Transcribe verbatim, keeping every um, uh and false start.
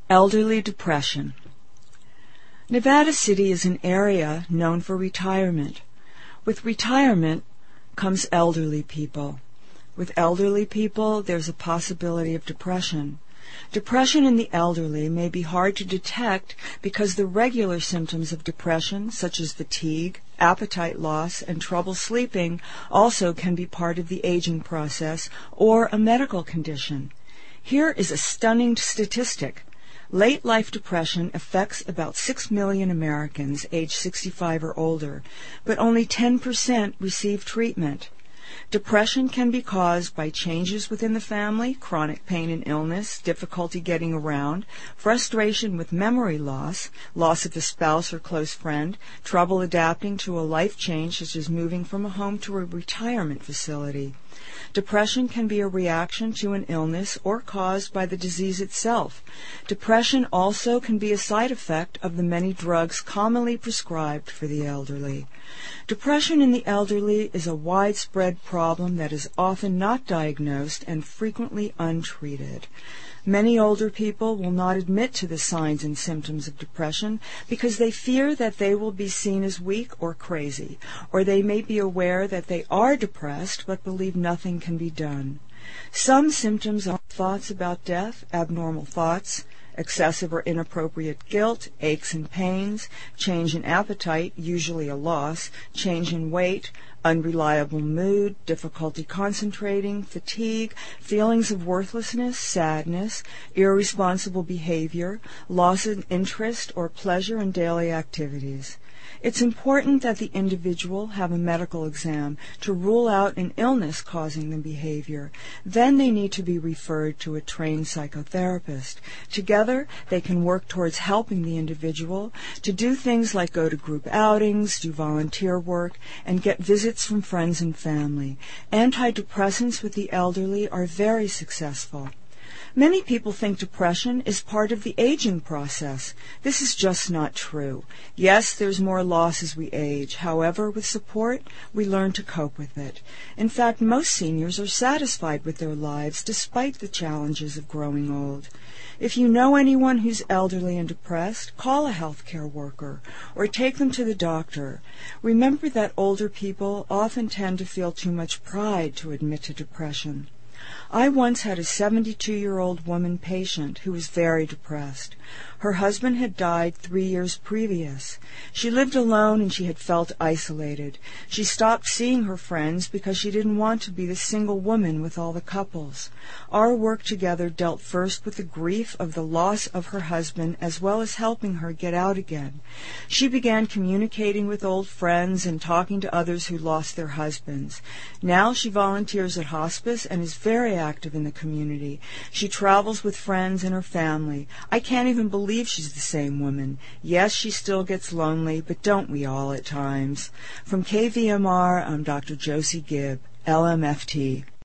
Elderly depression. Nevada City is an area known for retirement. With retirement comes elderly people. With elderly people, there's a possibility of depression. Depression in the elderly may be hard to detect because the regular symptoms of depression, such as fatigue, appetite loss, and trouble sleeping, also can be part of the aging process or a medical condition. Here is a stunning statistic. Late life depression affects about six million Americans age sixty-five or older, but only ten percent receive treatment. Depression can be caused by changes within the family, chronic pain and illness, difficulty getting around, frustration with memory loss, loss of a spouse or close friend, trouble adapting to a life change such as moving from a home to a retirement facility. Depression can be a reaction to an illness or caused by the disease itself. Depression also can be a side effect of the many drugs commonly prescribed for the elderly. Depression in the elderly is a widespread problem that is often not diagnosed and frequently untreated. Many older people will not admit to the signs and symptoms of depression because they fear that they will be seen as weak or crazy, or they may be aware that they are depressed but believe nothing can be done. Some symptoms are thoughts about death, abnormal thoughts, excessive or inappropriate guilt, aches and pains, change in appetite, usually a loss, change in weight, unreliable mood, difficulty concentrating, fatigue, feelings of worthlessness, sadness, irresponsible behavior, loss of interest or pleasure in daily activities. It's important that the individual have a medical exam to rule out an illness causing the behavior. Then they need to be referred to a trained psychotherapist. Together, they can work towards helping the individual to do things like go to group outings, do volunteer work, and get visits from friends and family. Antidepressants with the elderly are very successful. Many people think depression is part of the aging process. This is just not true. Yes, there's more loss as we age. However, with support, we learn to cope with it. In fact, most seniors are satisfied with their lives despite the challenges of growing old. If you know anyone who's elderly and depressed, call a healthcare worker or take them to the doctor. Remember that older people often tend to feel too much pride to admit to depression. I once had a seventy-two-year-old woman patient who was very depressed. Her husband had died three years previous. She lived alone and she had felt isolated. She stopped seeing her friends because she didn't want to be the single woman with all the couples. Our work together dealt first with the grief of the loss of her husband as well as helping her get out again. She began communicating with old friends and talking to others who lost their husbands. Now she volunteers at hospice and is very active in the community. She travels with friends and her family. I can't even believe she's the same woman. Yes, she still gets lonely, but don't we all at times? From K V M R, I'm Doctor Josie Gibb, L M F T.